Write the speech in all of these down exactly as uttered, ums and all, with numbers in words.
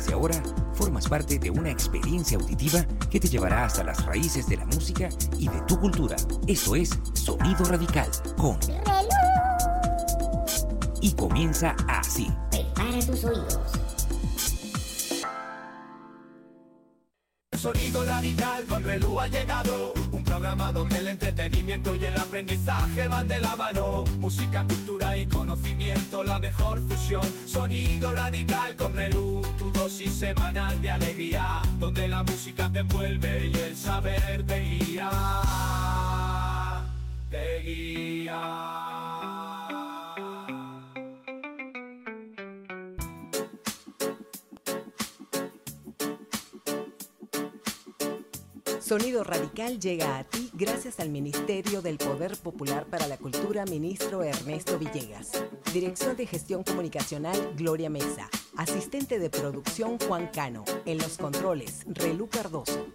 desde ahora formas parte de una experiencia auditiva que te llevará hasta las raíces de la música y de tu cultura. Esto es Sonido Radical con Reloj. Y comienza así. Prepara tus oídos. Sonido Radical con Reloj ha llegado. Un programa donde el entretenimiento y el aprendizaje van de la mano. Música, cultura y conocimiento, la mejor fusión. Sonido Radical con Reloj, tu dosis semanal de alegría, donde la música te envuelve y el saber te guía. Te guía. Sonido Radical llega a ti gracias al Ministerio del Poder Popular para la Cultura, ministro Ernesto Villegas. Dirección de Gestión Comunicacional, Gloria Mesa. Asistente de producción, Juan Cano. En los controles, Relú Cardoso.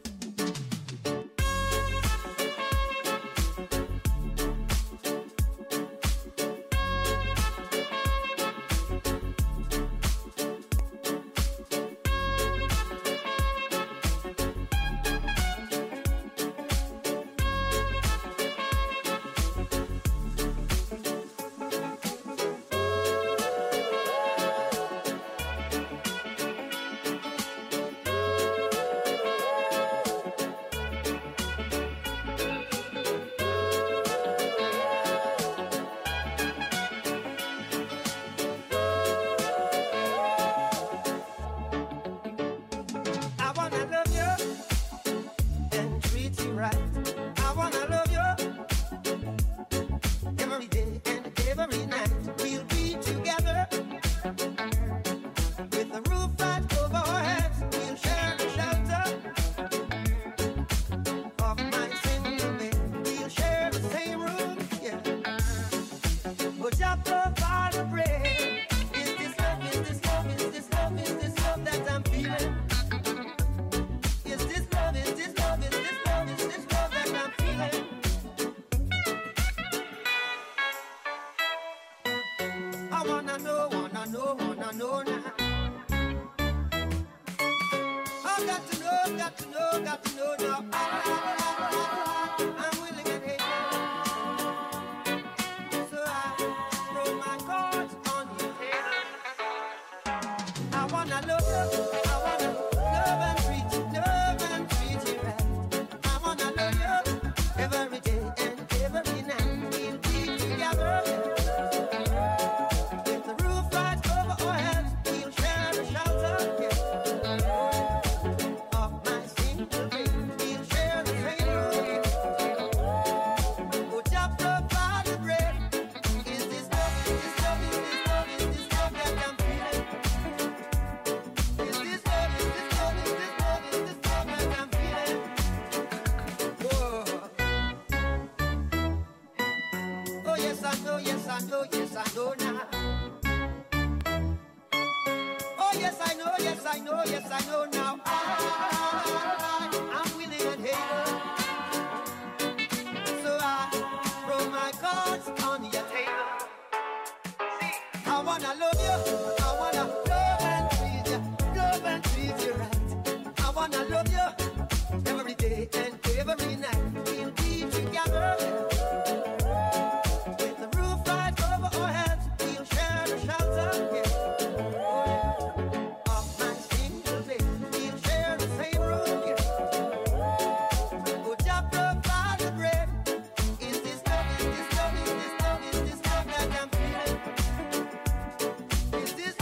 Is this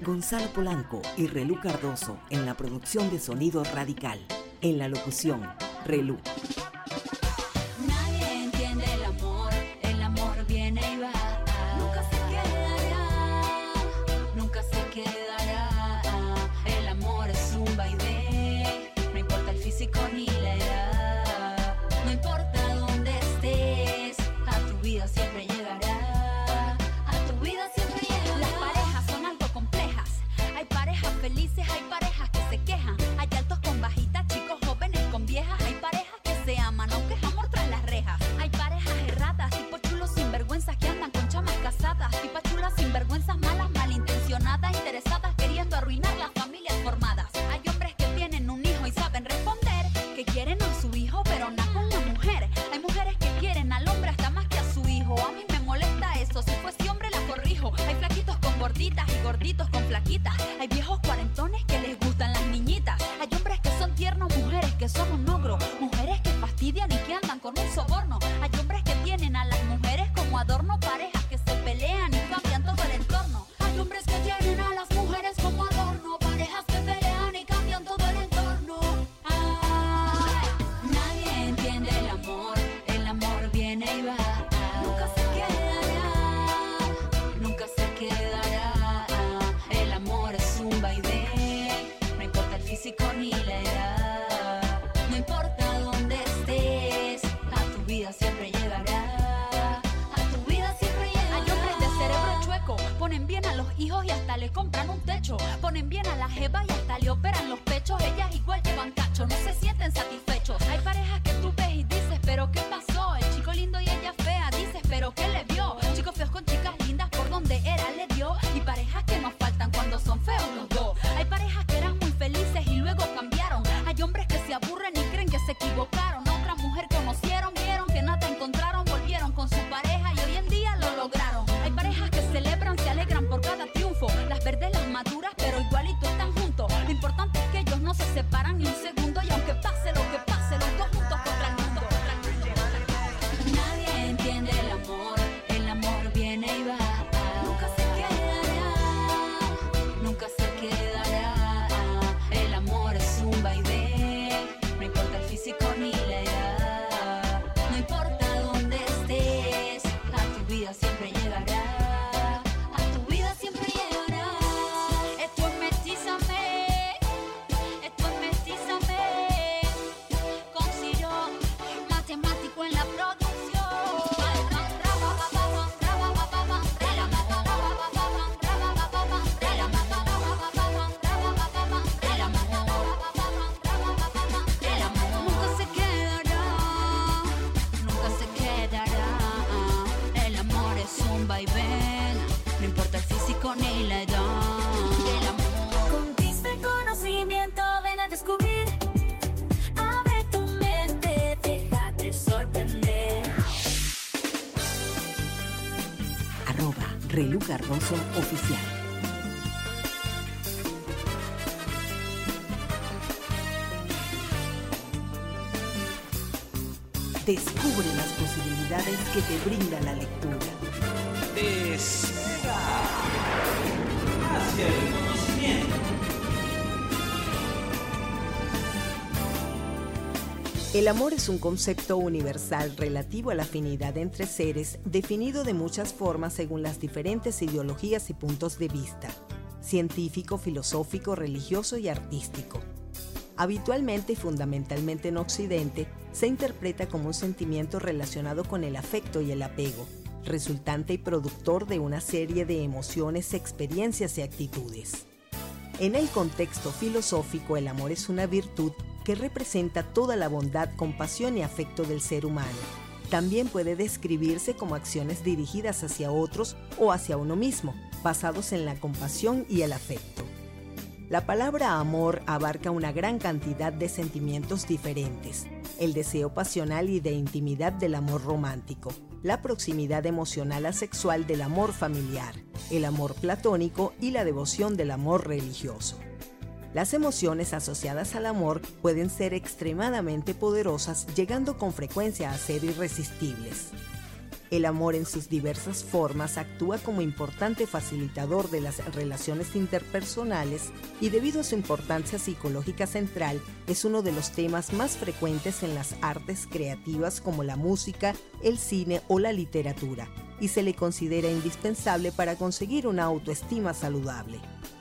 Gonzalo Polanco y Relú Cardoso en la producción de Sonido Radical. En la locución, Relú. Nadie entiende el amor, el amor viene y va. Nunca se quedará, nunca se quedará. El amor es un vaivén, no importa el físico ni la edad. No importa dónde estés, a tu vida siempre llegará. A tu vida siempre llegará. Las parejas son algo complejas. Hay parejas felices, hay parejas que se quejan. Hay altos con bajitas, chicos jóvenes con viejas. Hay parejas que se aman, aunque es amor tras las rejas. Hay parejas erradas, tipo chulos sinvergüenzas que andan con chamas casadas. Tipo chulas sinvergüenzas malas, malintencionadas, interesadas, queriendo arruinar las familias formadas. Hay hombres que tienen un hijo y saben responder, que quieren a su hijo pero no con la mujer. Hay mujeres que quieren al hombre hasta más que a su hijo. A mí me molesta eso, si fuese hombre la corrijo. Hay flaquitos con gorditas y gorditos con flaquitas. Hay viejos cuarentones que les gustan las niñitas. Hay hombres que son tiernos, mujeres que son un ogro. Mujeres que fastidian y que andan con un soborno. Hay hombres que tienen a las mujeres como adorno. Parejas que se pelean y cambian todo el entorno. Hay hombres que tienen a las mujeres como adorno. Parejas que pelean y cambian todo el entorno. Ah, nadie entiende el amor, el amor viene y va. Nunca se quedará, nunca se quedará. El amor es un vaivén, no importa el físico ni la edad. No importa dónde estés, a tu vida siempre llegará. A tu vida siempre llegará. Hay hombres de cerebro chueco, ponen bien a los hijos y hasta le compran un techo. Ponen bien a la jeva y hasta le operan los pechos. Ellas igual llevan cacho, no se sienten satisfechos. Hay parejas que tú ves y dices, pero ¿qué pasó? El chico lindo y ella fea, dices, pero ¿qué le vio? Chicos feos con chicas lindas, por donde era le dio. Y parejas que nos faltan cuando son feos los dos. Hay parejas que eran muy felices y luego cambiaron. Hay hombres que se aburren y creen que se equivocaron. A otra mujer conocieron, vieron que nada encontraron, volvieron con su pareja y hoy en día lo lograron. Hay parejas que celebran, se alegran por cada triunfo. Las verdes, las maduras, pero igualito están juntos. Lo importante es que ellos no se separan ni un segundo. Y aunque pase lo que pase, los dos juntos contra el mundo. Nadie entiende el amor, el amor viene y va. Nunca se quedará, nunca se quedará. El amor es un vaivén, no importa el físico ni la edad. No importa dónde estés, a tu vida siempre llegará. A tu vida siempre llegará. Esto es Mestízame, esto es Mestízame. Con Ciro, matemático en la producción. Nunca se quedará, nunca se quedará. El amor es un vaivén, no importa el físico ni la edad. El amor. Conquista el conocimiento, ven a descubrir. Abre tu mente, déjate sorprender. Arroba Relú Cardoso Oficial. Descubre las posibilidades que te brinda la lectura. Despega hacia el conocimiento. El amor es un concepto universal relativo a la afinidad entre seres, definido de muchas formas según las diferentes ideologías y puntos de vista, científico, filosófico, religioso y artístico. Habitualmente y fundamentalmente en Occidente, se interpreta como un sentimiento relacionado con el afecto y el apego, resultante y productor de una serie de emociones, experiencias y actitudes. En el contexto filosófico, el amor es una virtud que representa toda la bondad, compasión y afecto del ser humano. También puede describirse como acciones dirigidas hacia otros o hacia uno mismo, basados en la compasión y el afecto. La palabra amor abarca una gran cantidad de sentimientos diferentes: el deseo pasional y de intimidad del amor romántico, la proximidad emocional asexual del amor familiar, el amor platónico y la devoción del amor religioso. Las emociones asociadas al amor pueden ser extremadamente poderosas, llegando con frecuencia a ser irresistibles. El amor en sus diversas formas actúa como importante facilitador de las relaciones interpersonales y debido a su importancia psicológica central, es uno de los temas más frecuentes en las artes creativas como la música, el cine o la literatura, y se le considera indispensable para conseguir una autoestima saludable.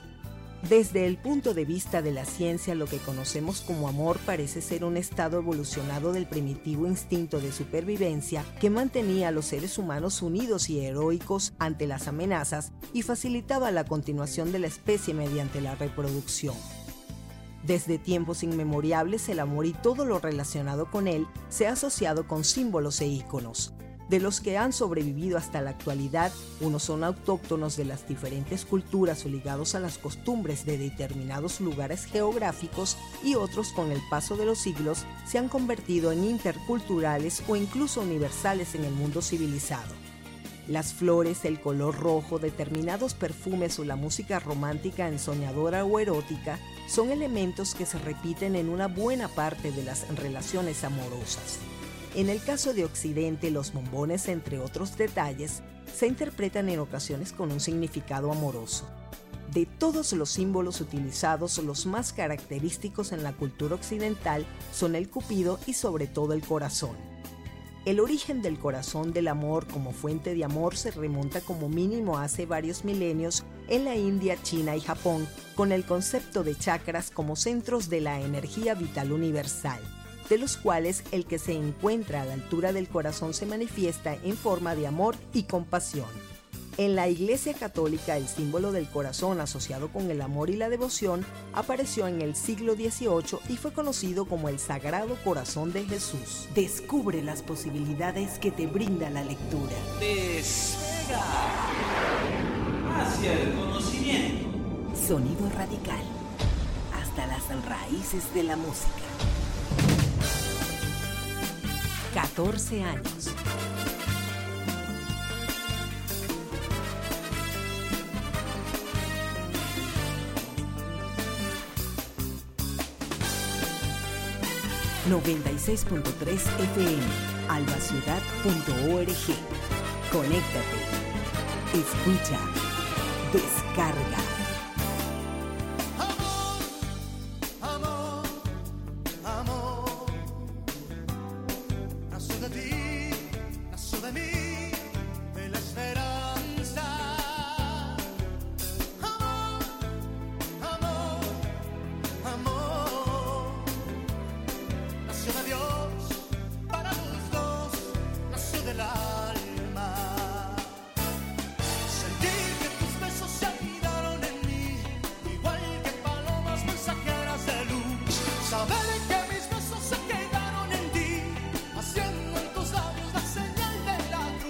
Desde el punto de vista de la ciencia, lo que conocemos como amor parece ser un estado evolucionado del primitivo instinto de supervivencia que mantenía a los seres humanos unidos y heroicos ante las amenazas y facilitaba la continuación de la especie mediante la reproducción. Desde tiempos inmemorables, el amor y todo lo relacionado con él se ha asociado con símbolos e íconos. De los que han sobrevivido hasta la actualidad, unos son autóctonos de las diferentes culturas o ligados a las costumbres de determinados lugares geográficos y otros con el paso de los siglos se han convertido en interculturales o incluso universales en el mundo civilizado. Las flores, el color rojo, determinados perfumes o la música romántica ensoñadora o erótica son elementos que se repiten en una buena parte de las relaciones amorosas. En el caso de Occidente, los bombones, entre otros detalles, se interpretan en ocasiones con un significado amoroso. De todos los símbolos utilizados, los más característicos en la cultura occidental son el cupido y sobre todo el corazón. El origen del corazón del amor como fuente de amor se remonta como mínimo hace varios milenios en la India, China y Japón, con el concepto de chakras como centros de la energía vital universal, de los cuales el que se encuentra a la altura del corazón se manifiesta en forma de amor y compasión. En la Iglesia Católica, el símbolo del corazón asociado con el amor y la devoción apareció en el siglo dieciocho y fue conocido como el Sagrado Corazón de Jesús. Descubre las posibilidades que te brinda la lectura. Despega hacia el conocimiento. Sonido radical. Hasta las raíces de la música. catorce años. noventa y seis punto tres F M, albaciudad punto org. Conéctate. Escucha. Descarga. Saber que mis besos se quedaron en ti, haciendo en tus labios la señal del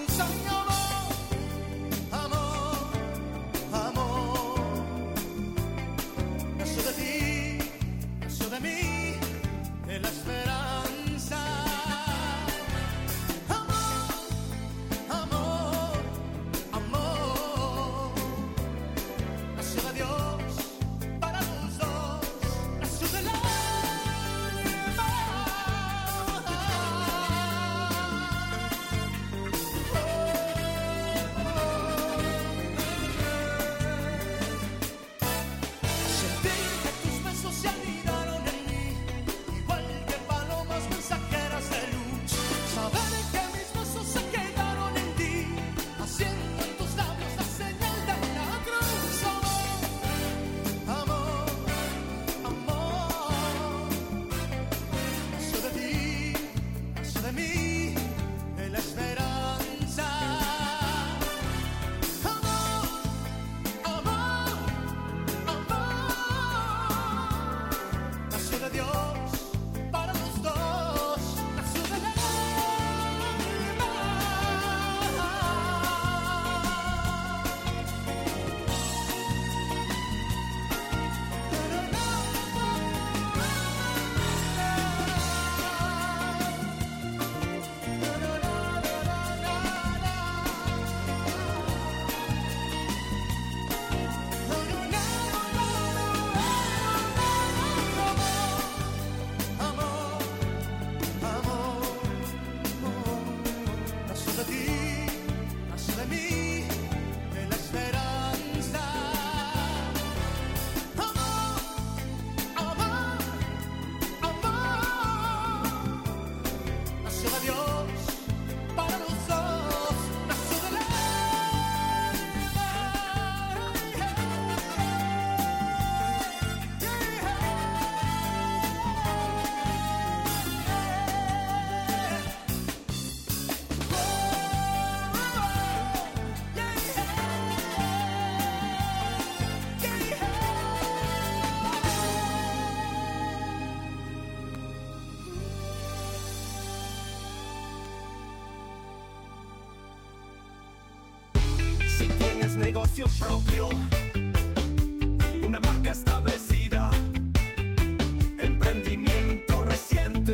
negocio propio, una marca establecida, emprendimiento reciente,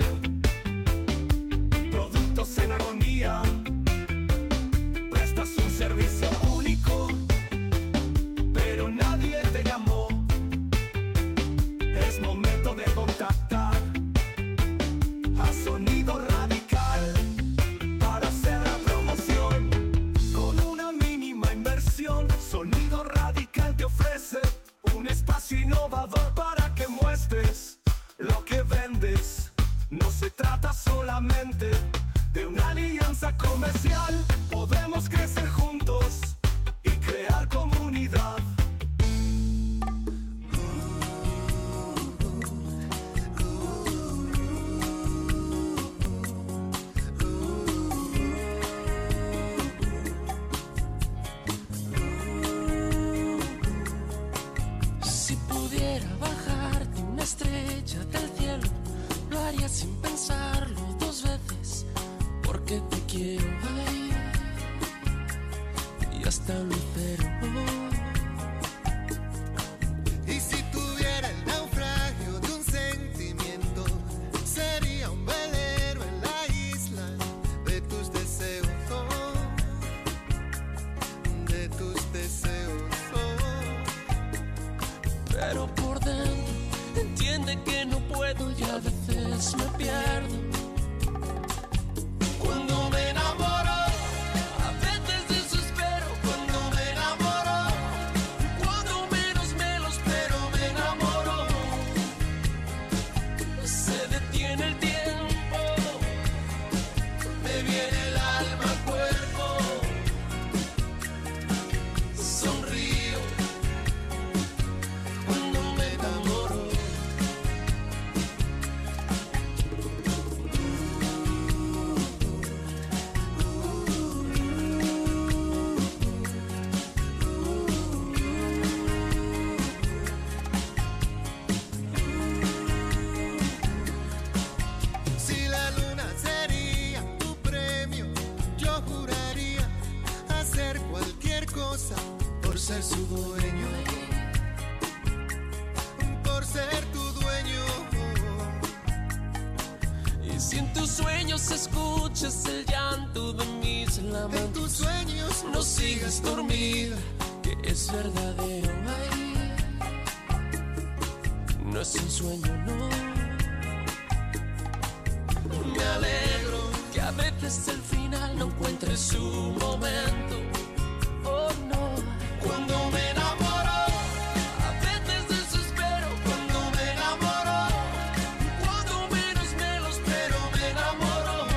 productos en armonía, prestas un servicio único, pero nadie te llamó. Es momento de contactar a Sonido Radical para hacer la promoción con una mínima inversión. Sonido Radical te ofrece un espacio innovador para que muestres lo que vendes. No se trata solamente de una alianza comercial, podemos crecer juntos y crear comunidad. Si pudiera bajarte una estrella del cielo, lo haría sin pensarlo dos veces, porque te quiero, ay, y hasta un lucero. Y si tuviera el naufragio de un sentimiento, sería un velero en la isla de tus deseos, oh, de tus deseos, oh. Pero por dentro entiende que no puedo y a veces me pierdo. Cuando me enamoro, a veces desespero. Cuando me enamoro, cuando menos me lo espero, me enamoro. Se detiene el tiempo, me viene el alma al cuerpo. Sonrío cuando me enamoro. Si la luna sería tu premio, yo juraría hacer cualquier cosa por ser su dueño, por ser tu dueño. Y si en tus sueños escuchas el llanto de mis En lamentos, tus sueños no sigas dormida, que es verdadero, ay, no es un sueño, no. Me alegro que a veces el final no encuentre su momento, oh no. Cuando me enamoro, a veces desespero. Cuando me enamoro, cuando menos me lo espero, me enamoro.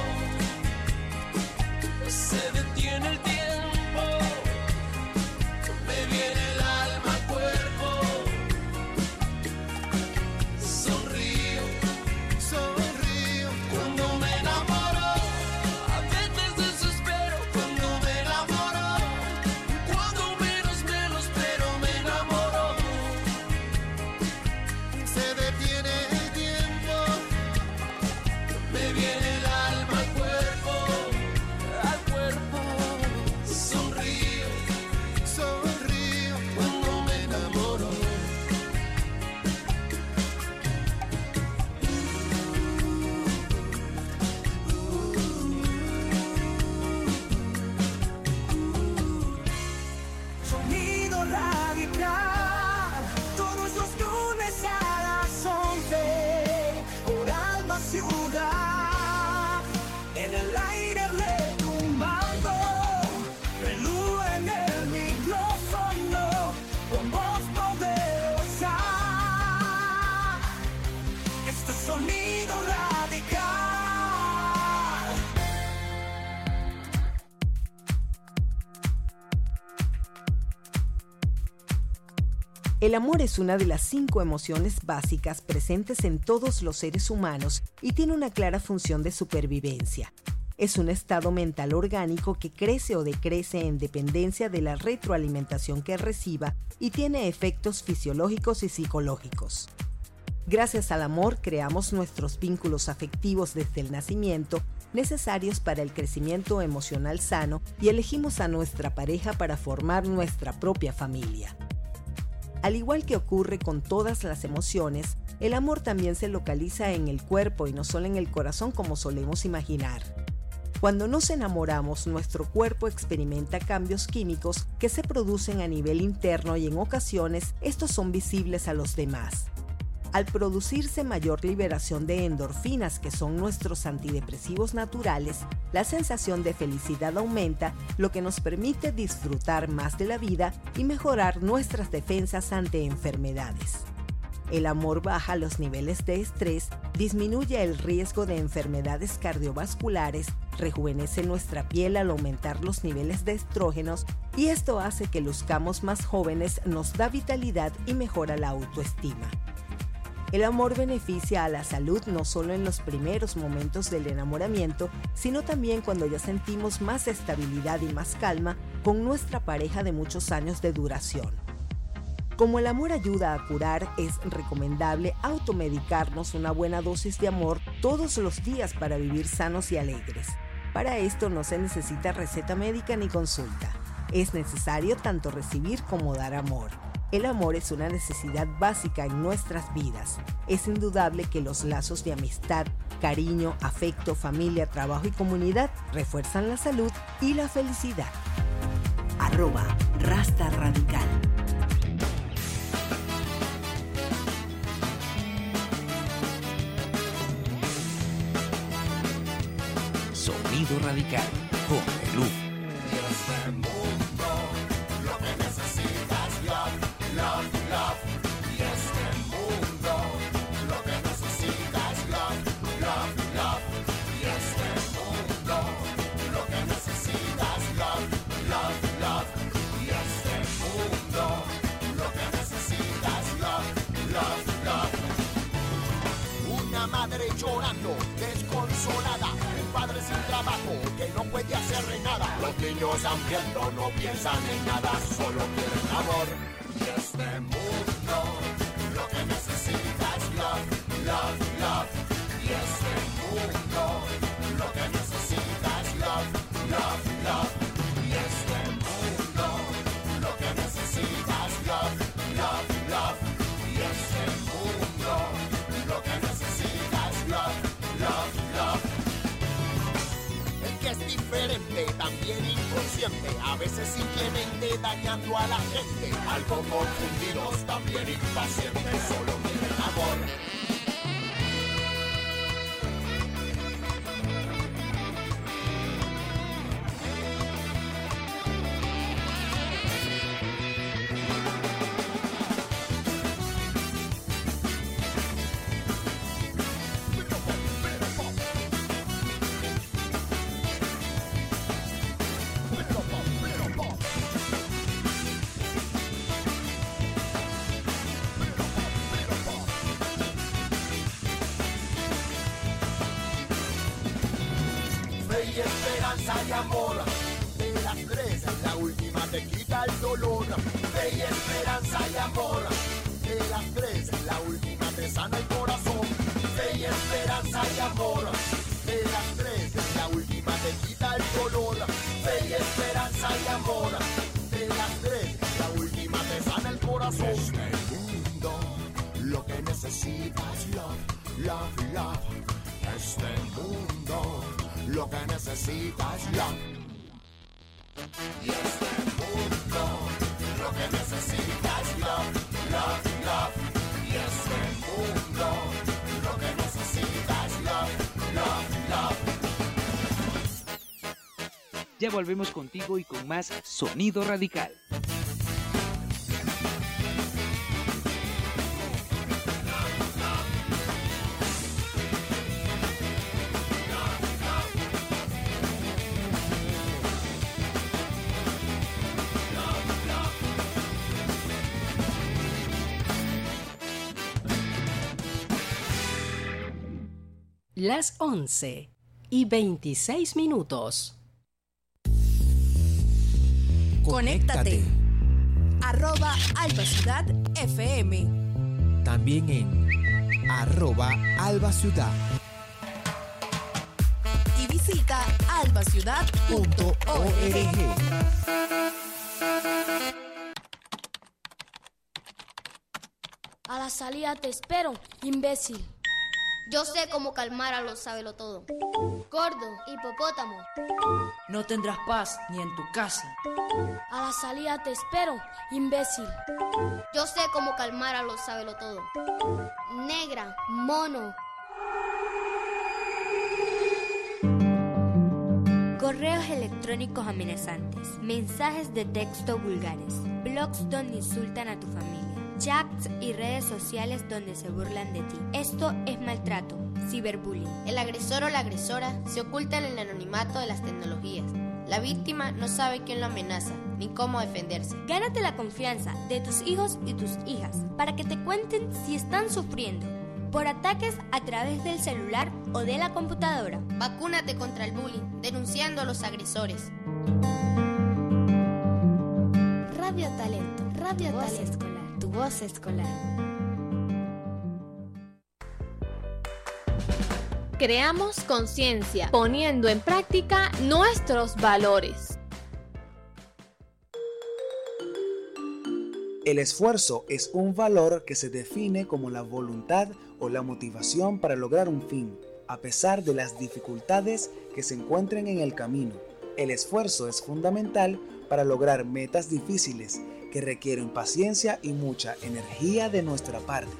Se detiene el tiempo, me viene el alma al cuerpo. Sonrío, sonrío. cuando me enamoro, a veces desespero. Cuando me enamoro, cuando menos me lo espero, me enamoro. Se detiene el tiempo, Me viene el alma al cuerpo, al cuerpo. Sonrío sonrío. cuando me enamoro. Sonido Radical, todos los lunes a las once, por Alma Ciudad, en el aire retumbando, relú en el micrófono, con voz poderosa. Este es Sonido Radical. El amor es una de las cinco emociones básicas presentes en todos los seres humanos y tiene una clara función de supervivencia. Es un estado mental orgánico que crece o decrece en dependencia de la retroalimentación que reciba y tiene efectos fisiológicos y psicológicos. Gracias al amor creamos nuestros vínculos afectivos desde el nacimiento, necesarios para el crecimiento emocional sano, y elegimos a nuestra pareja para formar nuestra propia familia. Al igual que ocurre con todas las emociones, el amor también se localiza en el cuerpo y no solo en el corazón como solemos imaginar. Cuando nos enamoramos, nuestro cuerpo experimenta cambios químicos que se producen a nivel interno y en ocasiones estos son visibles a los demás. Al producirse mayor liberación de endorfinas, que son nuestros antidepresivos naturales, la sensación de felicidad aumenta, lo que nos permite disfrutar más de la vida y mejorar nuestras defensas ante enfermedades. El amor baja los niveles de estrés, disminuye el riesgo de enfermedades cardiovasculares, rejuvenece nuestra piel al aumentar los niveles de estrógenos, y esto hace que luzcamos más jóvenes, nos da vitalidad y mejora la autoestima. El amor beneficia a la salud no solo en los primeros momentos del enamoramiento, sino también cuando ya sentimos más estabilidad y más calma con nuestra pareja de muchos años de duración. Como el amor ayuda a curar, es recomendable automedicarnos una buena dosis de amor todos los días para vivir sanos y alegres. Para esto no se necesita receta médica ni consulta. Es necesario tanto recibir como dar amor. El amor es una necesidad básica en nuestras vidas. Es indudable que los lazos de amistad, cariño, afecto, familia, trabajo y comunidad refuerzan la salud y la felicidad. Arroba Rasta Radical. Sonido Radical con Relú. Llorando, desconsolada, un padre sin trabajo que no puede hacerle nada. Los niños hambrientos no piensan en nada, solo quieren amor. Y este mundo lo que necesita es love, love, love. Y este mundo lo que necesita es love, love, love. Y este mundo lo que necesita es love, love, love. Y este mundo lo que necesita love, love, love. El que es diferente, también inconsciente, a veces simplemente dañando a la gente. Algo confundidos, también impacientes, solo quieren amor. Y esperanza y amor, de las tres la última te quita el dolor. Fe y esperanza y amor, de las tres la última te sana el corazón. Fe y esperanza y amor, de las tres la última te quita el dolor. Fe y esperanza y amor, de las tres la última te sana el corazón. Este mundo lo que necesita es love, love, love. Este mundo lo que necesita es love. Y este mundo lo que necesita es love, love, love. Y este mundo lo que necesita es love, love, love. Ya volvemos contigo y con más Sonido Radical. Las once y veintiséis minutos. Conéctate. Arroba Alba Ciudad F M. También en arroba Alba Ciudad. Y visita alba ciudad punto org. A la salida te espero, imbécil. Yo sé cómo calmar a los sabelotodo. Gordo, hipopótamo. No tendrás paz ni en tu casa. A la salida te espero, imbécil. Yo sé cómo calmar a los sabelotodo. Negra, mono. Correos electrónicos amenazantes, mensajes de texto vulgares, blogs donde insultan a tu familia, chats y redes sociales donde se burlan de ti. Esto es maltrato, ciberbullying. El agresor o la agresora se oculta en el anonimato de las tecnologías. La víctima no sabe quién lo amenaza ni cómo defenderse. Gánate la confianza de tus hijos y tus hijas para que te cuenten si están sufriendo por ataques a través del celular o de la computadora. Vacúnate contra el bullying, denunciando a los agresores. Radio Talento, Radio Voz Talento. escolar, tu voz escolar. Creamos conciencia, poniendo en práctica nuestros valores. El esfuerzo es un valor que se define como la voluntad o la motivación para lograr un fin, a pesar de las dificultades que se encuentren en el camino. El esfuerzo es fundamental para lograr metas difíciles que requieren paciencia y mucha energía de nuestra parte.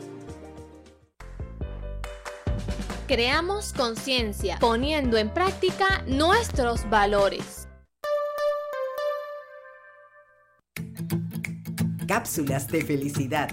Creamos conciencia, poniendo en práctica nuestros valores. Cápsulas de felicidad.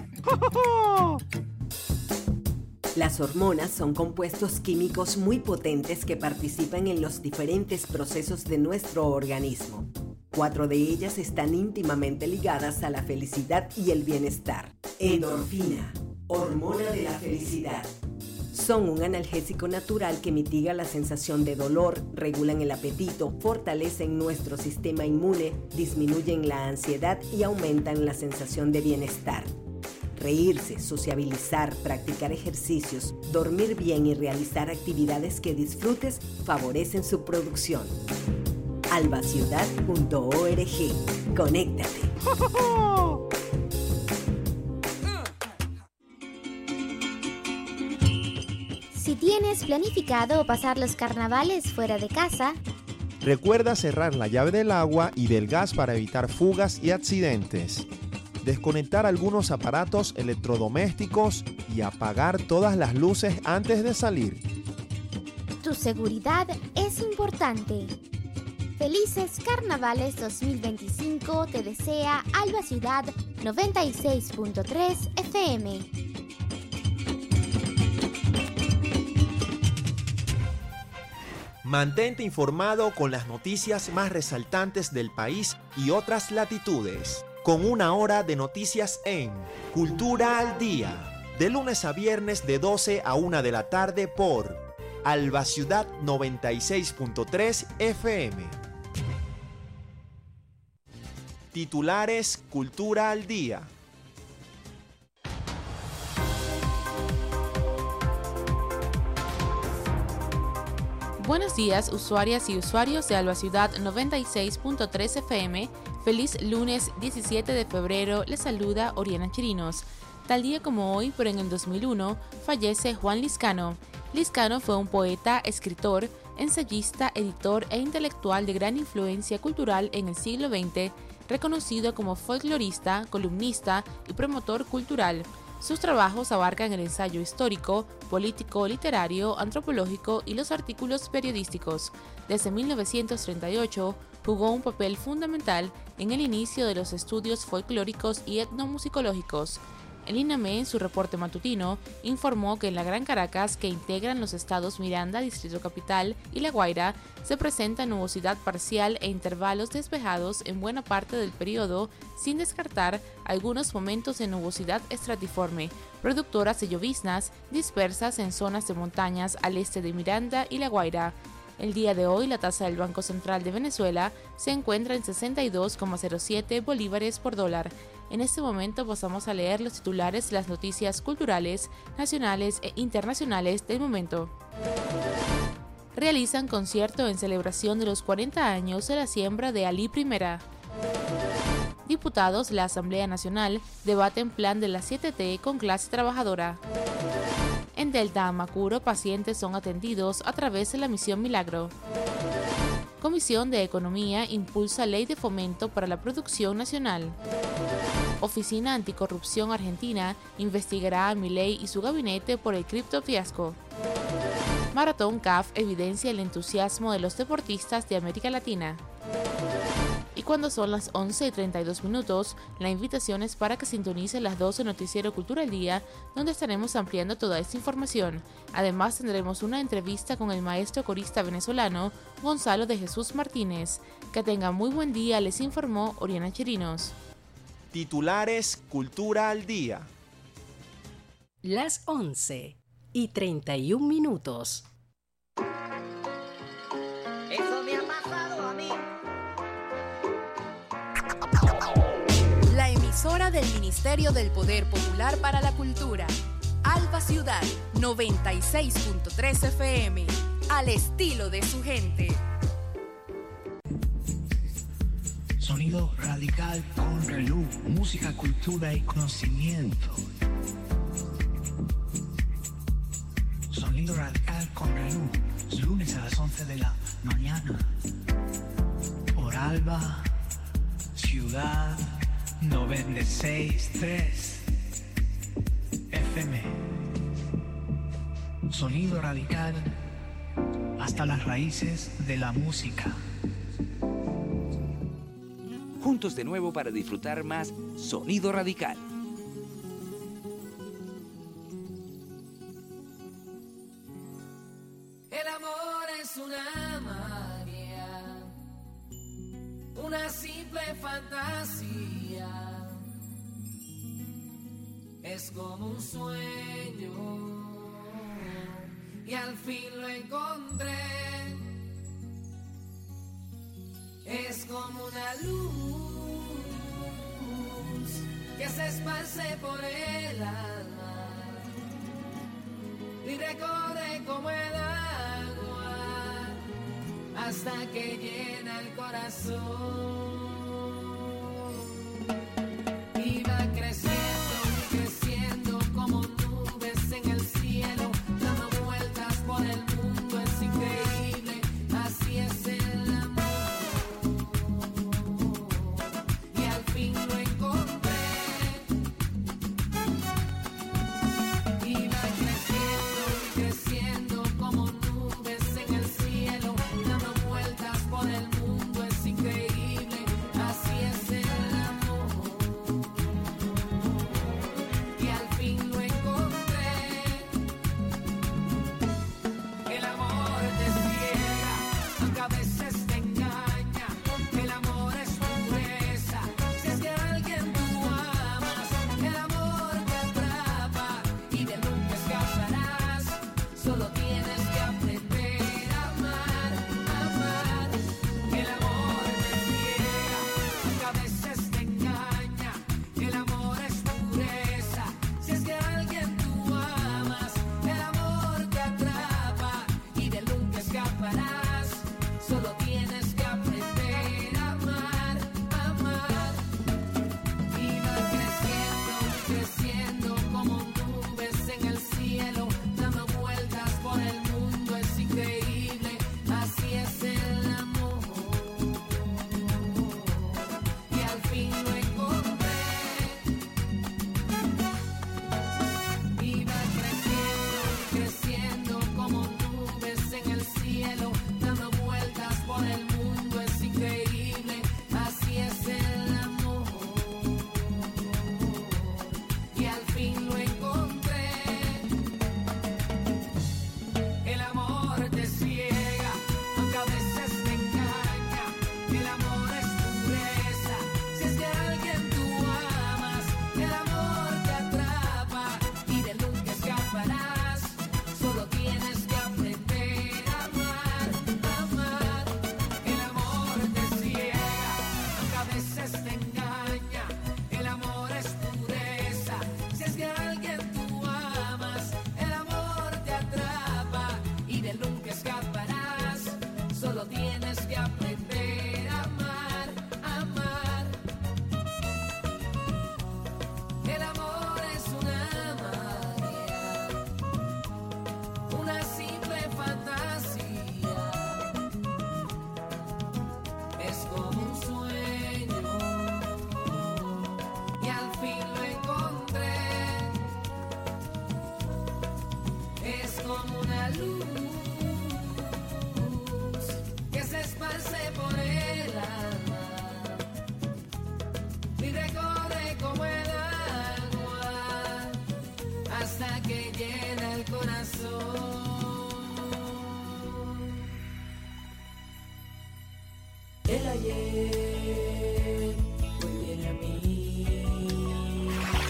Las hormonas son compuestos químicos muy potentes que participan en los diferentes procesos de nuestro organismo. Cuatro de ellas están íntimamente ligadas a la felicidad y el bienestar. Endorfina, hormona de la felicidad. Son un analgésico natural que mitiga la sensación de dolor, regulan el apetito, fortalecen nuestro sistema inmune, disminuyen la ansiedad y aumentan la sensación de bienestar. Reírse, sociabilizar, practicar ejercicios, dormir bien y realizar actividades que disfrutes favorecen su producción. alba ciudad punto org. Conéctate. Si tienes planificado pasar los carnavales fuera de casa, recuerda cerrar la llave del agua y del gas para evitar fugas y accidentes. Desconectar algunos aparatos electrodomésticos y apagar todas las luces antes de salir. tu seguridad es importante. Felices Carnavales dos mil veinticinco te desea Alba Ciudad noventa y seis punto tres F M. Mantente informado con las noticias más resaltantes del país y otras latitudes, con una hora de noticias en Cultura al Día, de lunes a viernes de doce a una de la tarde por Alba Ciudad noventa y seis punto tres F M. Titulares Cultura al Día. Buenos días, usuarias y usuarios de Alba Ciudad noventa y seis punto tres F M. Feliz lunes diecisiete de febrero. Les saluda Oriana Chirinos. Tal día como hoy, pero en el dos mil uno, fallece Juan Lizcano. Lizcano fue un poeta, escritor, ensayista, editor e intelectual de gran influencia cultural en el siglo veinte, reconocido como folclorista, columnista y promotor cultural. Sus trabajos abarcan el ensayo histórico, político, literario, antropológico y los artículos periodísticos. Desde mil novecientos treinta y ocho jugó un papel fundamental en el inicio de los estudios folclóricos y etnomusicológicos. El INAME, en su reporte matutino, informó que en la Gran Caracas, que integran los estados Miranda, Distrito Capital y La Guaira, se presenta nubosidad parcial e intervalos despejados en buena parte del periodo, sin descartar algunos momentos de nubosidad estratiforme, productoras de lloviznas dispersas en zonas de montañas al este de Miranda y La Guaira. El día de hoy la tasa del Banco Central de Venezuela se encuentra en sesenta y dos coma cero siete bolívares por dólar. En este momento pasamos a leer los titulares de las noticias culturales, nacionales e internacionales del momento. Realizan concierto en celebración de los cuarenta años de la siembra de Alí Primera. Diputados de la Asamblea Nacional debaten plan de la siete T con clase trabajadora. En Delta Amacuro, pacientes son atendidos a través de la Misión Milagro. Comisión de Economía impulsa ley de fomento para la producción nacional. Oficina Anticorrupción Argentina investigará a Milei y su gabinete por el criptofiasco. Maratón C A F evidencia el entusiasmo de los deportistas de América Latina. Y cuando son las once y treinta y dos minutos, la invitación es para que sintonice las doce Noticiero Cultura al Día, donde estaremos ampliando toda esta información. Además tendremos una entrevista con el maestro corista venezolano Gonzalo de Jesús Martínez. Que tengan muy buen día, les informó Oriana Chirinos. Titulares Cultura al Día. Las once y treinta y un minutos. Eso me ha pasado a mí. La emisora del Ministerio del Poder Popular para la Cultura, Alba Ciudad noventa y seis punto tres F M, al estilo de su gente. Sonido radical con reloj, música, cultura y conocimiento. Sonido radical con reloj, lunes a las once de la mañana. Por Alba Ciudad noventa y seis punto tres F M. Sonido radical hasta las raíces de la música. Juntos de nuevo para disfrutar más Sonido Radical. El amor es una magia, una simple fantasía. Es como un sueño y al fin lo encontré. Es como una luz que se esparce por el alma y recorre como el agua hasta que llena el corazón. Y va creciendo y creciendo como nubes en el cielo, dando vueltas por el mundo, es increíble, así es el por El ayer hoy viene a mí.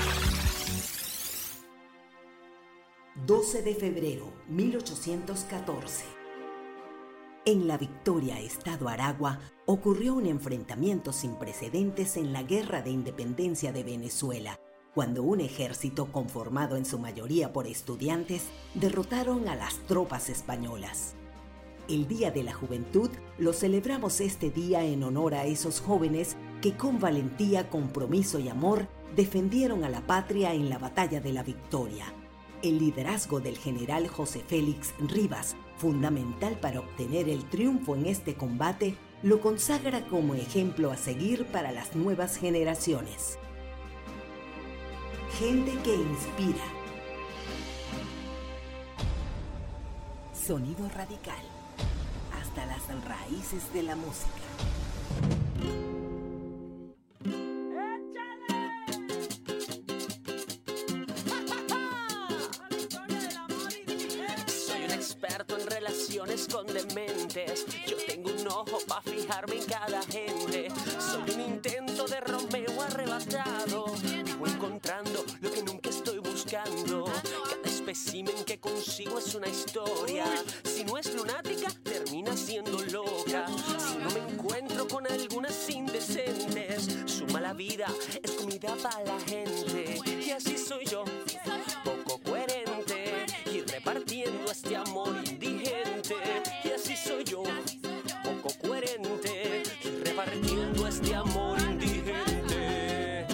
doce de febrero mil ochocientos catorce. En La Victoria, Estado Aragua, ocurrió un enfrentamiento sin precedentes en la Guerra de Independencia de Venezuela, cuando un ejército conformado en su mayoría por estudiantes derrotaron a las tropas españolas. El Día de la Juventud lo celebramos este día en honor a esos jóvenes que con valentía, compromiso y amor defendieron a la patria en la Batalla de la Victoria. El liderazgo del general José Félix Rivas, fundamental para obtener el triunfo en este combate, lo consagra como ejemplo a seguir para las nuevas generaciones. Gente que inspira. Sonido radical. Hasta las raíces de la música. Con dementes, yo tengo un ojo pa' fijarme en cada gente. Soy un intento de Romeo arrebatado. Vivo encontrando lo que nunca estoy buscando. Cada espécimen que consigo es una historia. Si no es lunática, termina siendo loca. Si no me encuentro con algunas indecentes, su mala vida es comida para la gente. Y así soy yo, poco coherente y repartiendo este amor indigente. Y así soy yo, poco coherente y repartiendo este amor indigente.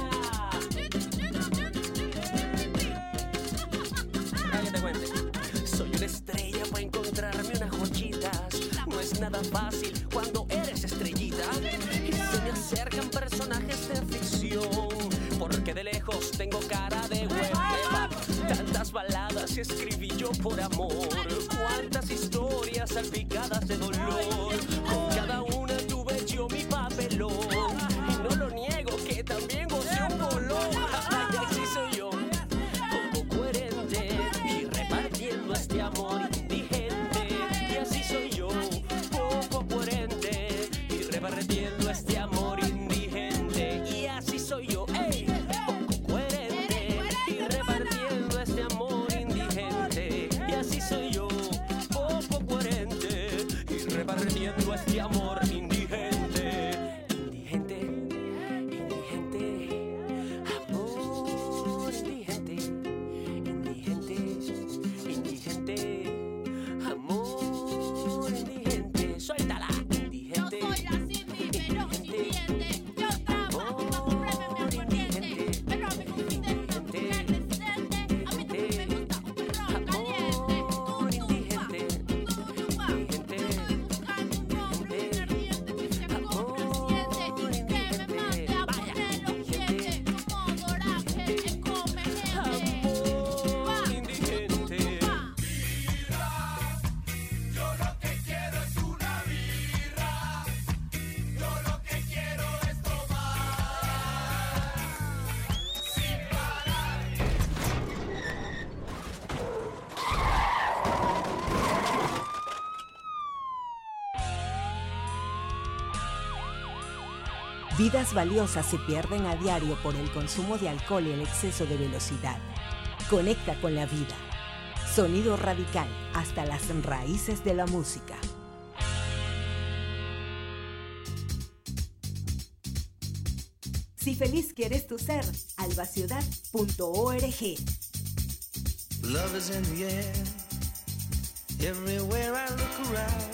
Para que te cuente, soy una estrella para encontrarme unas joyitas. No es nada fácil cuando eres estrellita. Y se me acercan personajes de ficción, porque de lejos tengo cara de hueva. Tantas baladas escribí yo por amor, cuántas historias salpicadas de dolor. Con cada una tuve yo mi papelón, y no lo niego que también gocé un bolón. Y así soy yo, poco coherente y repartiendo este amor indigente. Y así soy yo, poco coherente y repartiendo este amor indigente. Y así soy yo, ey. Soy yo, poco coherente y repartiendo este amor indigente. Indigente, indigente, amor indigente. Indigente, indigente, amor indigente. Suéltala, indigente. Yo soy así, pero indigente. Yo trabajo para comprarme mi amor indigente. Pero a mí me gusta indigente. A mí también me gusta un perro caliente. Vidas valiosas se pierden a diario por el consumo de alcohol y el exceso de velocidad. Conecta con la vida. Sonido radical hasta las raíces de la música. Si feliz quieres tu ser, alba ciudad punto org. Love is in the air, everywhere I look around.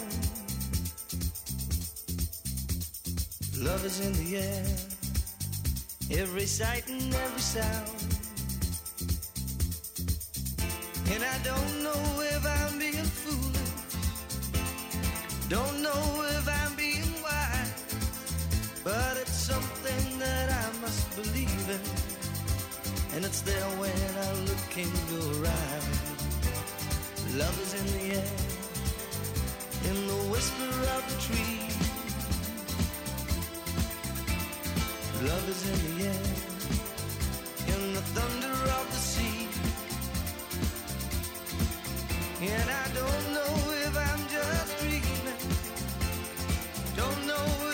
Love is in the air, every sight and every sound. And I don't know if I'm being foolish, don't know if I'm being wise, but it's something that I must believe in, and it's there when I look in your eyes. Love is in the air, in the whisper of the tree. Love is in the air, in the thunder of the sea. And I don't know if I'm just dreaming, don't know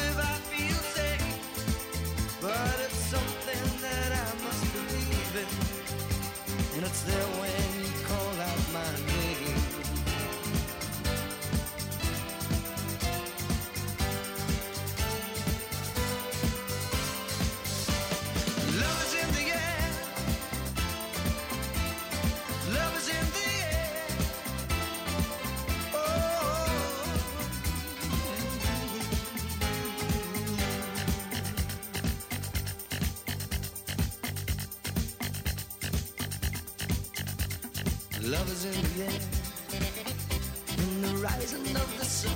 Love is in the air, in the rising of the sun.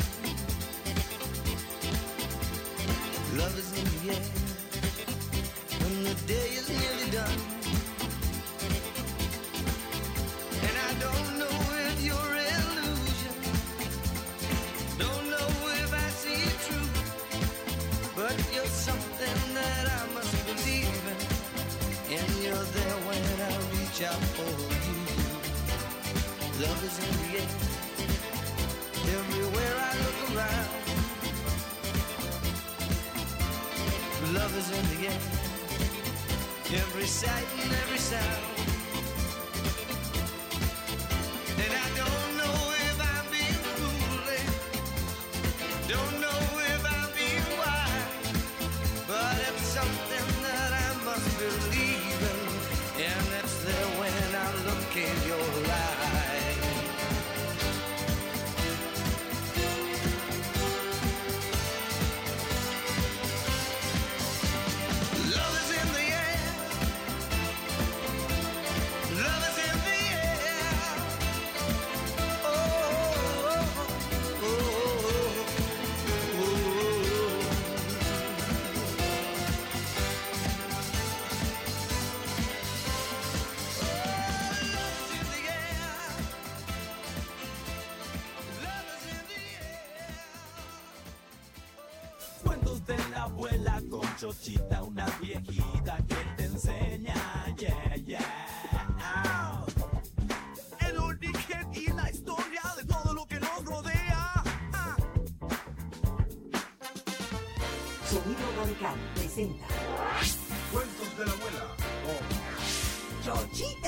Love is in the air, when the day is nearly done. And I don't know if you're illusion, don't know if I see it true, but you're something that I must believe in, and you're there when I reach out for you. Love is in the air, everywhere I look around. Love is in the air, every sight and every sound. And I don't know if I'm being foolish, don't know if I'm being wise, but it's something that I must believe in, and it's there when I look in your eyes. De la abuela con Chochita, una viejita que te enseña, yeah, yeah. Oh. El origen y la historia de todo lo que nos rodea. Ah. Sonido Radical presenta Cuentos de la abuela con Chochita.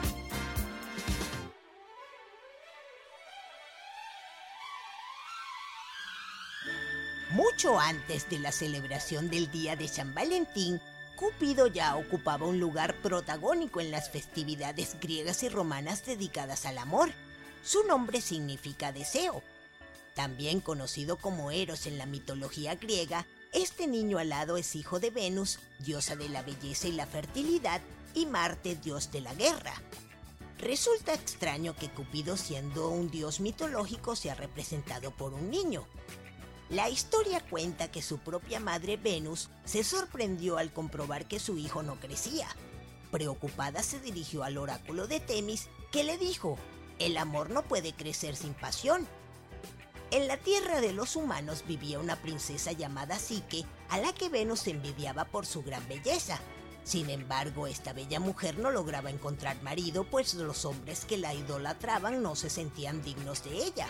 Mucho antes de la celebración del día de San Valentín, Cupido ya ocupaba un lugar protagónico en las festividades griegas y romanas dedicadas al amor. Su nombre significa deseo. También conocido como Eros en la mitología griega, este niño alado es hijo de Venus, diosa de la belleza y la fertilidad, y Marte, dios de la guerra. Resulta extraño que Cupido, siendo un dios mitológico, sea representado por un niño. La historia cuenta que su propia madre Venus se sorprendió al comprobar que su hijo no crecía. Preocupada se dirigió al oráculo de Temis, que le dijo: el amor no puede crecer sin pasión. En la tierra de los humanos vivía una princesa llamada Psique, a la que Venus envidiaba por su gran belleza. Sin embargo, esta bella mujer no lograba encontrar marido, pues los hombres que la idolatraban no se sentían dignos de ella.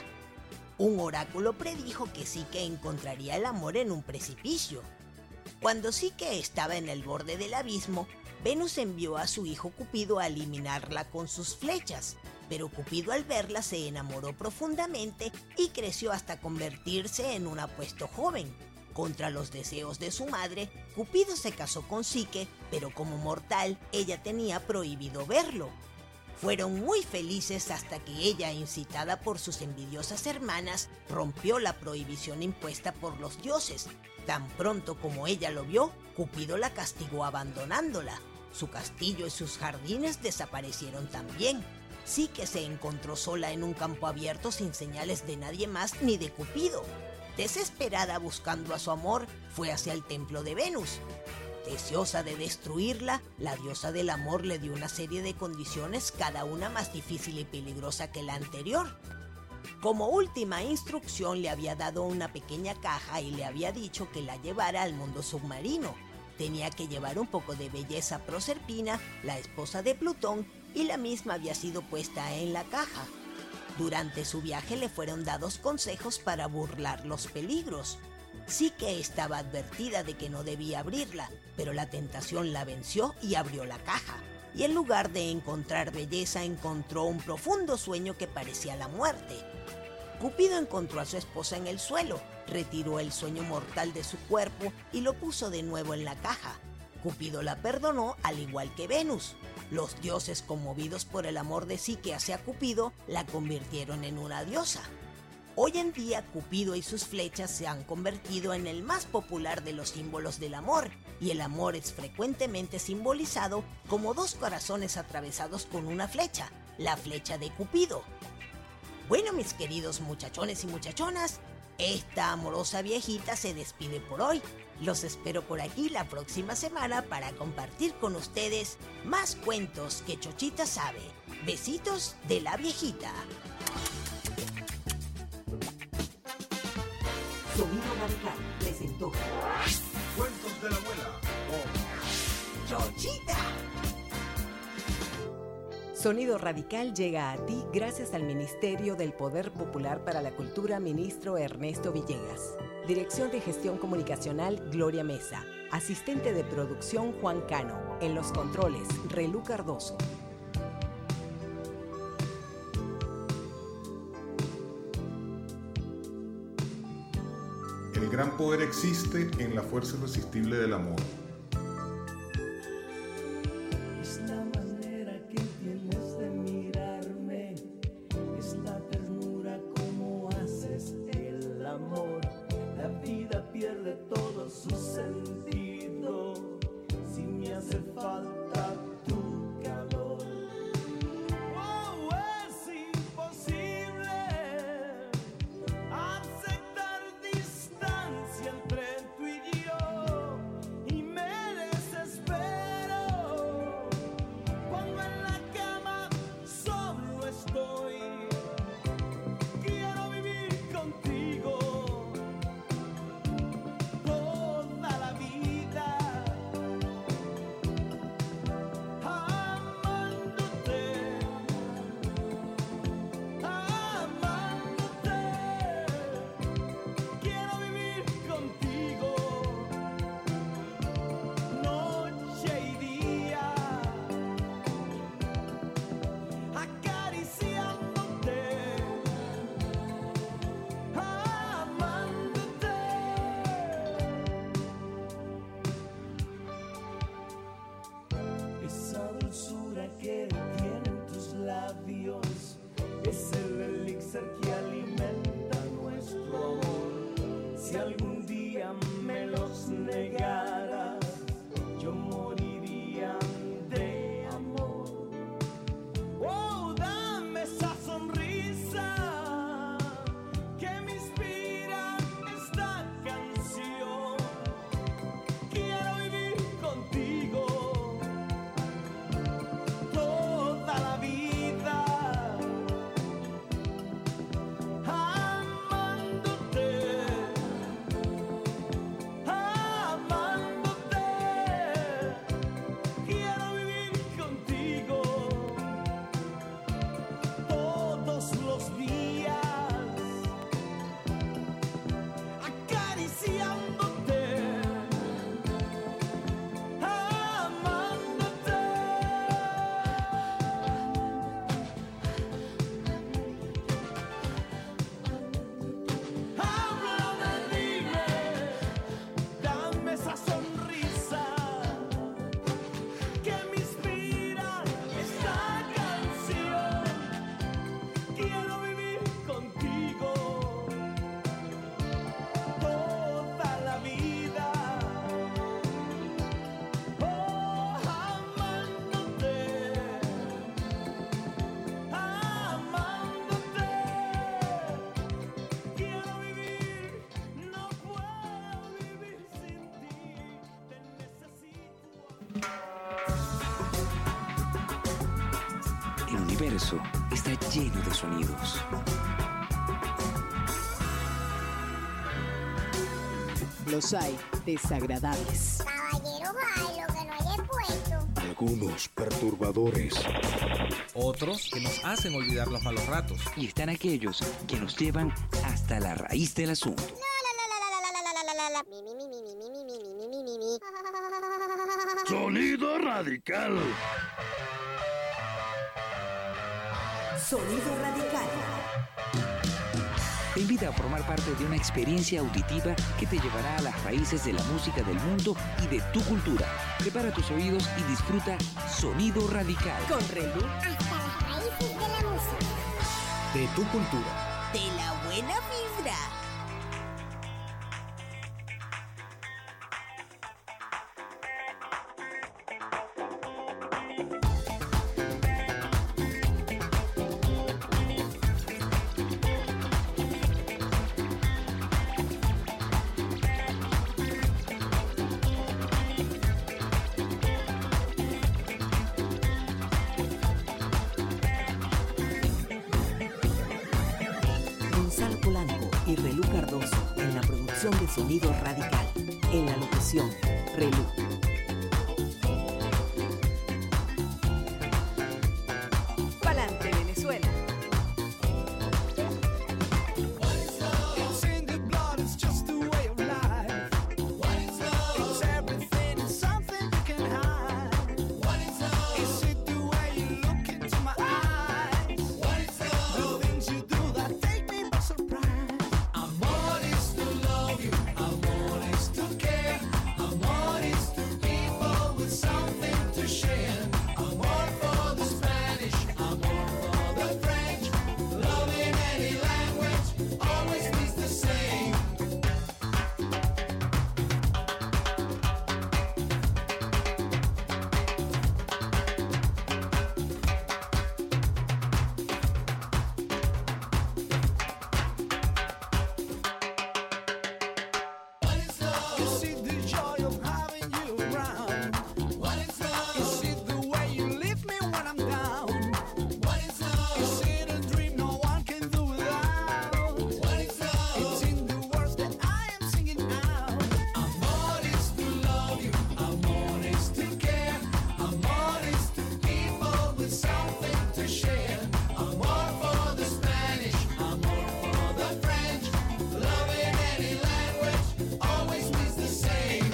Un oráculo predijo que Psique encontraría el amor en un precipicio. Cuando Psique estaba en el borde del abismo, Venus envió a su hijo Cupido a eliminarla con sus flechas, pero Cupido al verla se enamoró profundamente y creció hasta convertirse en un apuesto joven. Contra los deseos de su madre, Cupido se casó con Psique, pero como mortal, ella tenía prohibido verlo. Fueron muy felices hasta que ella, incitada por sus envidiosas hermanas, rompió la prohibición impuesta por los dioses. Tan pronto como ella lo vio, Cupido la castigó abandonándola. Su castillo y sus jardines desaparecieron también. Psique se encontró sola en un campo abierto sin señales de nadie más ni de Cupido. Desesperada buscando a su amor, fue hacia el templo de Venus. Deseosa de destruirla, la diosa del amor le dio una serie de condiciones, cada una más difícil y peligrosa que la anterior. Como última instrucción, le había dado una pequeña caja y le había dicho que la llevara al mundo submarino. Tenía que llevar un poco de belleza Proserpina, la esposa de Plutón, y la misma había sido puesta en la caja. Durante su viaje le fueron dados consejos para burlar los peligros. Psique estaba advertida de que no debía abrirla, pero la tentación la venció y abrió la caja. Y en lugar de encontrar belleza, encontró un profundo sueño que parecía la muerte. Cupido encontró a su esposa en el suelo, retiró el sueño mortal de su cuerpo y lo puso de nuevo en la caja. Cupido la perdonó, al igual que Venus. Los dioses, conmovidos por el amor de Psique hacia Cupido, la convirtieron en una diosa. Hoy en día, Cupido y sus flechas se han convertido en el más popular de los símbolos del amor, y el amor es frecuentemente simbolizado como dos corazones atravesados con una flecha, la flecha de Cupido. Bueno, mis queridos muchachones y muchachonas, esta amorosa viejita se despide por hoy. Los espero por aquí la próxima semana para compartir con ustedes más cuentos que Chochita sabe. Besitos de la viejita. Sonido Radical presentó Cuentos de la abuela con Chochita. Sonido Radical llega a ti gracias al Ministerio del Poder Popular para la Cultura, ministro Ernesto Villegas. Dirección de Gestión Comunicacional, Gloria Mesa. Asistente de producción, Juan Cano. En los controles, Relú Cardoso. El gran poder existe en la fuerza irresistible del amor. Es la manera que tienes de mirarme, es la ternura como haces el amor. La vida pierde todo su sentido si me hace falta tu calor. Oh, es imposible aceptar distancia entre tú y yo, y me desespero cuando en la cama solo estoy. Quiero vivir contigo toda la vida, amándote, amándote. Quiero vivir contigo noche y día, acariciándote, amándote. Esa dulzura que tienen tus labios es el elixir que alimenta nuestro amor. Si algún día me los negaras, yo moriría de amor. Oh, dame esa sonrisa que me inspira esta canción. Quiero vivir contigo toda la vida, amándote, amándote. Quiero vivir contigo todos los días, acariciándote, amándote. Háblame, dime, dame esa sonrisa que me inspira esta canción. Quiero vivir contigo toda la vida, oh, amándote, amándote. Quiero vivir, no puedo vivir sin ti, te necesito. El universo está lleno de sonidos. Los hay desagradables. Caballeros hay, lo que no hay es puesto. Algunos perturbadores. Otros que nos hacen olvidar los malos ratos. Y están aquellos que nos llevan hasta la raíz del asunto. Mi, mi, mi, mi, mi, mi, mi, mi, mi, mi, mi, mi. Sonido Radical. Sonido Radical. Te invita a formar parte de una experiencia auditiva que te llevará a las raíces de la música del mundo y de tu cultura. Prepara tus oídos y disfruta Sonido Radical. Con Relú. Hasta las raíces de la música. De tu cultura. De la buena vibra. Relu Cardoso en la producción de Sonido Radical. En la locución, Relu. Palante, Venezuela. It's in the blood, it's just a way of life. It's everything, it's something you can hide. Is it the way you look into my eyes? The things you do that take me by surprise. Amor is to love you, amor is to care, amor is to people with something to share. Amor for the Spanish, amor for the French, love in any language always means the same. Is it the joy of having you around? Is it the way you leave me when I'm down? Is it a dream no one can do without? It's in the words that I am singing out. Amor is to love you, amor is to care, amor is to people with something to share. Amor for the Spanish, amor for the French, love in any language always means the same.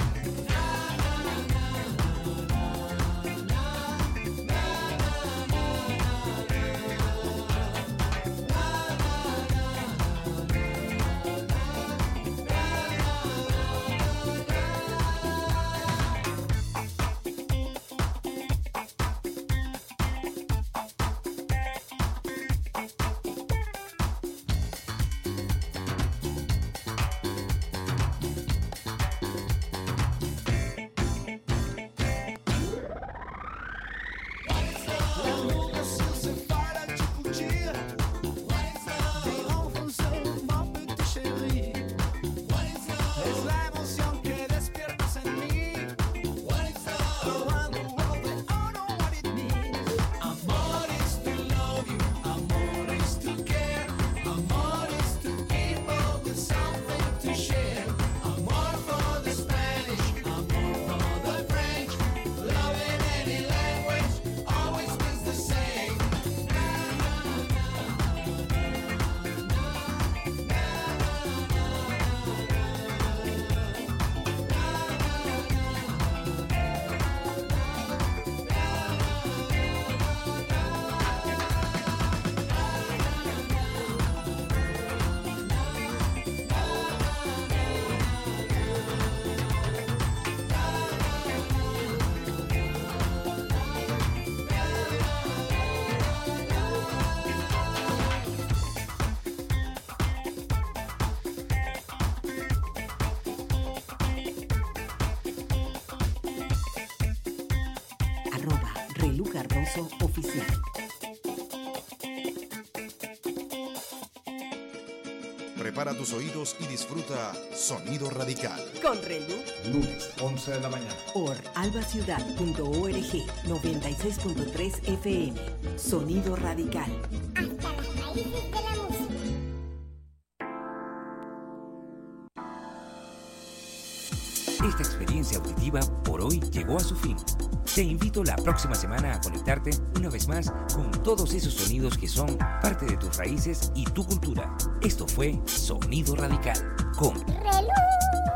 L'amour s'il se fait à tout dire. Dis enfin seul, ma petite chérie. Es la emoción que despiertas en mí. Around the world they all know what it means. Amor is to love you, amor is to care, amor is to people with something to share. Amor for the Spanish, amor for the French, love in any language always means the same. Arroba Relu Cardoso Oficial. Prepara tus oídos y disfruta Sonido Radical. Con Relu. Lunes, once de la mañana. Por albaciudad punto org, noventa y seis punto tres F M. Sonido Radical. Hasta las raíces de la música. Esta experiencia auditiva por hoy llegó a su fin. Te invito la próxima semana a conectarte una vez más con todos esos sonidos que son parte de tus raíces y tu cultura. Esto fue Sonido Radical con Relu.